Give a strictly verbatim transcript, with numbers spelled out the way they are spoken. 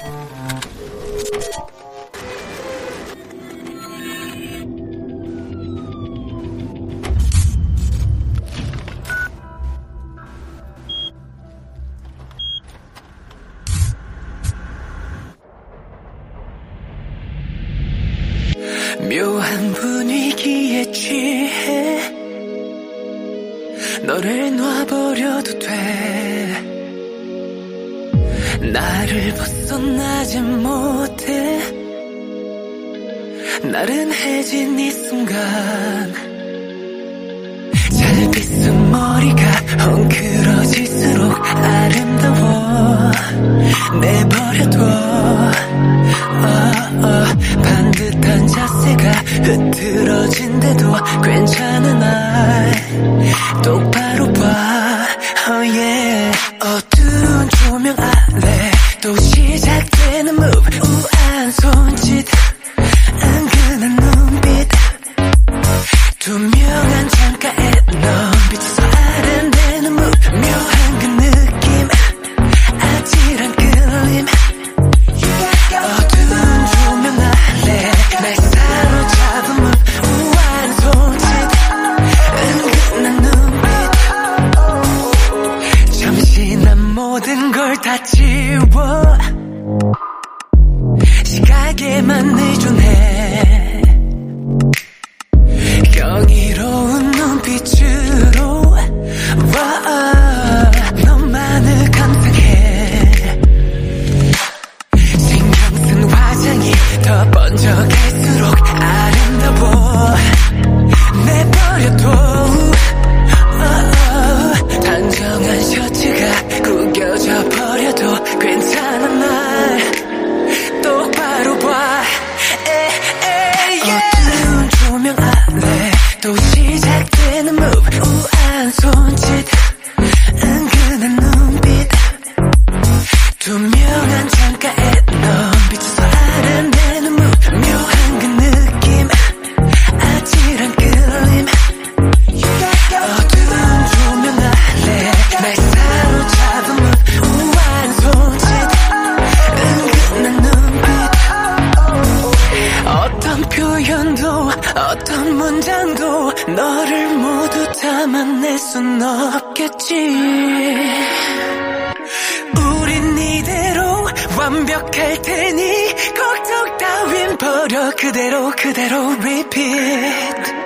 묘한 분위기에 취해 너를 놔버려도 돼. 나를 벗어나지 못해. 나른해진 이 순간 잘 빗은 머리가 헝클어질수록 아름다워. 내버려둬. 어, 어, 반듯한 자세가 흐트러진데도 괜찮은 날 똑바로 봐. oh yeah. 어두운 조명 아래 또 시작되는 move. 우아한 손짓 은근한 눈빛 투명한 창가에 넌 비춰서 아른대는 move. 묘한 그 느낌 아찔한 끌림. 어두운 조명 아래 날 사로잡은 move. 우아한 손짓 은근한 눈빛 잠시 난 모든 걸 다 지워 시각에만 의존해. 경이로운 눈빛으로 와, 너만을 감상해. 신경 쓴 화장이 더 번져갈수록 아름다워. 내버려둬. 어, 단정한 셔츠가 구겨져 버려도 괜찮은 날 똑바로 봐. 에, 에, 어두운 조명 아래 또 시작되는 move. 우아한 손짓 은근한 눈빛 투명한 창가에 넌 비춰서 아른대는 move. 묘한 그 느낌 아찔한 끌림. 어두운 조명 아래 날 사로잡은 move. 우아한 손짓 은근한 눈빛 어떤 표현도 어떤 문장도 너를 모두 담아낼 순 없겠지. 우린 이대로 완벽할 테니 걱정 따윈 버려. 그대로 그대로 repeat.